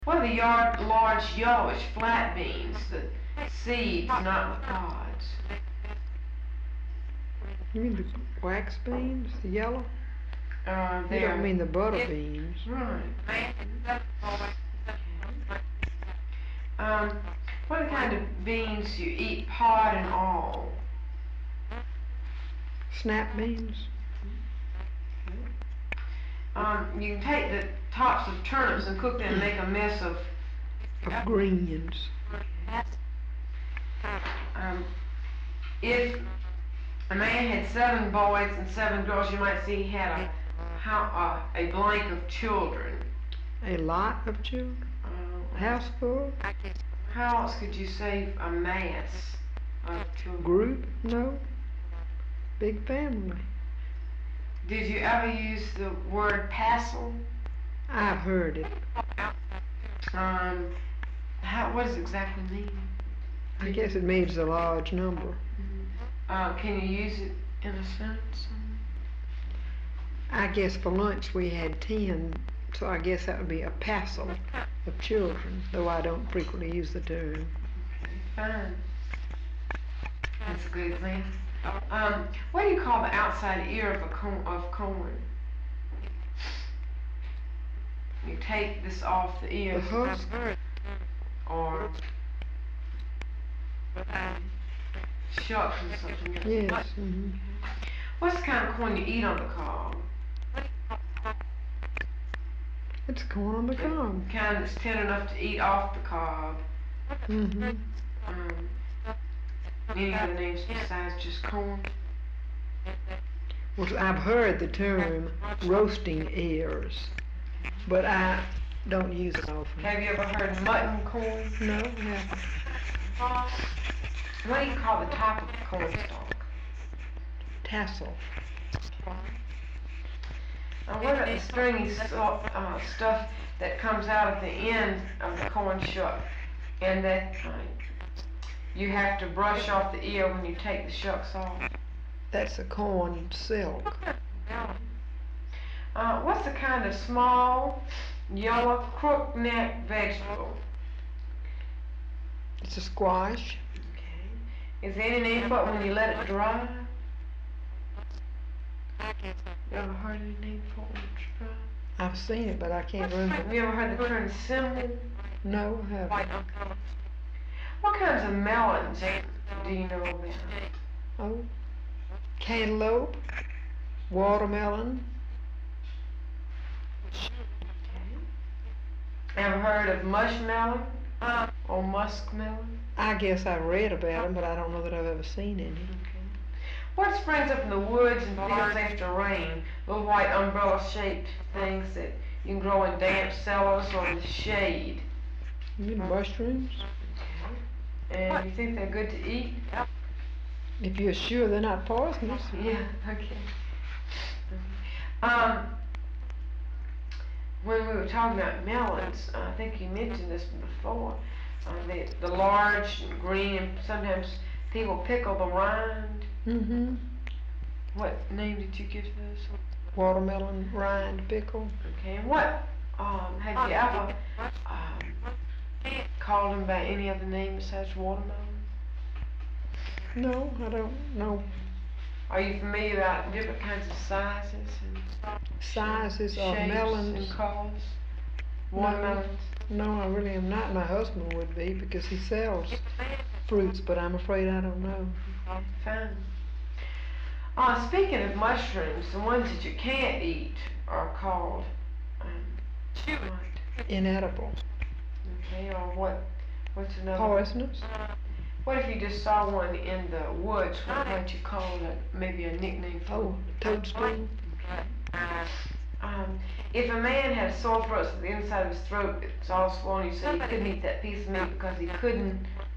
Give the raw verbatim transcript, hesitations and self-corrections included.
What are the yard, large yellowish flat beans, the seeds, not the pods? You mean the wax beans, the yellow? Uh, You don't mean the butter beans. Right. Um, what are the kind of beans you eat pod and all? Snap beans? Um, you can take the tops of turnips and cook them and make a mess of Of greens. Um, if a man had seven boys and seven girls, you might see he had a how uh, a blank of children. A lot of children? Uh, A house full? How else could you say a mass of children? Group? No. Big family. Did you ever use the word passel? I've heard it. Um, how, what does it exactly mean? I guess it means a large number. Uh, can you use it in a sentence? I guess for lunch we had ten, so I guess that would be a passel of children, though I don't frequently use the term. Fine. That's a good example. Um, what do you call the outside ear of a corn, of corn? You take this off the ear. The husk? Or shucks or something. Yes. Mm-hmm. What's the kind of corn you eat on the cob? It's corn on the cob. The kind that's tender enough to eat off the cob. Mm-hmm. Um, any other names besides just corn? Well, I've heard the term roasting ears, but I don't use it often. Have you ever heard mutton corn? No, I haven't. What do you call the top of the corn stalk? Tassel. Uh, what about the stringy stuff, uh, stuff that comes out at the end of the corn shuck, and that uh, you have to brush off the ear when you take the shucks off? That's a corn silk. Uh, what's the kind of small, yellow, crook-neck vegetable? It's a squash. Okay. Is there any name for it when you let it dry? You ever heard any name for it when it's dry? I've seen it, but I can't remember. Have you ever heard the term symbol? No, I haven't. What kinds of melons do you know about? Oh, cantaloupe, watermelon. Ever heard of mushmelon or muskmelon? I guess I've read about them, but I don't know that I've ever seen any. Okay. What springs up in the woods and fields after rain? Little white umbrella-shaped things that you can grow in damp cellars or in the shade. You mean mushrooms? And you think they're good to eat? If you're sure they're not poisonous. Yeah, okay. Um, when we were talking about melons, uh, I think you mentioned this before, uh, the, the large green, and sometimes people pickle the rind. Mm-hmm. What name did you give those? Watermelon rind pickle. Okay, and what, um, have you ever um, called them by any other name besides watermelon? No, I don't know. Are you familiar about different kinds of sizes and Sizes of shapes melons. and colors? Watermelons? No, I really am not. My husband would be because he sells fruits, but I'm afraid I don't know. Fine. Uh, speaking of mushrooms, the ones that you can't eat are called um, what? Inedible. Okay, or what? What's another? Poisonous. What if you just saw one in the woods? What might you call it? Maybe a nickname for Oh, it? toadstool. Um, if a man had a sore throat, so the inside of his throat it's all swollen, you said he couldn't eat that piece of meat because he couldn't